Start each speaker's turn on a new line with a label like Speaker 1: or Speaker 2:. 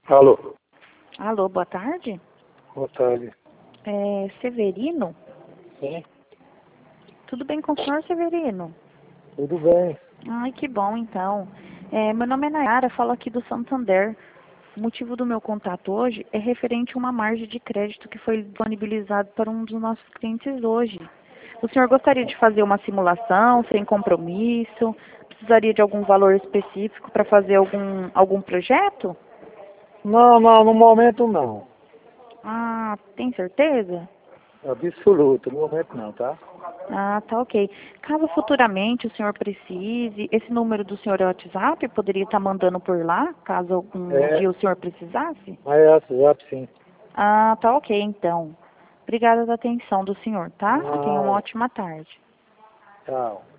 Speaker 1: Alô,
Speaker 2: Alô, boa tarde.
Speaker 1: boa tarde.
Speaker 2: É Severino?
Speaker 1: Sim,
Speaker 2: Tudo bem com o senhor, Severino?
Speaker 1: tudo bem.
Speaker 2: Ai, que bom, então. Meu nome é Nayara, falo aqui do Santander. O motivo do meu contato hoje é referente a uma margem de crédito que foi disponibilizada para um dos nossos clientes hoje. O senhor gostaria de fazer uma simulação sem compromisso? Precisaria de algum valor específico para fazer algum projeto?
Speaker 1: Não, no momento não.
Speaker 2: Ah, tem certeza?
Speaker 1: Absoluto, no momento não, tá?
Speaker 2: Ah, tá ok. Caso futuramente o senhor precise, esse número do senhor é o WhatsApp? Poderia estar mandando por lá, caso algum
Speaker 1: É,
Speaker 2: dia o senhor precisasse?
Speaker 1: mas é WhatsApp sim.
Speaker 2: Ah, tá ok, então. Obrigada da atenção do senhor, tá? Tenha uma
Speaker 1: Ah,
Speaker 2: ótima tarde.
Speaker 1: tchau.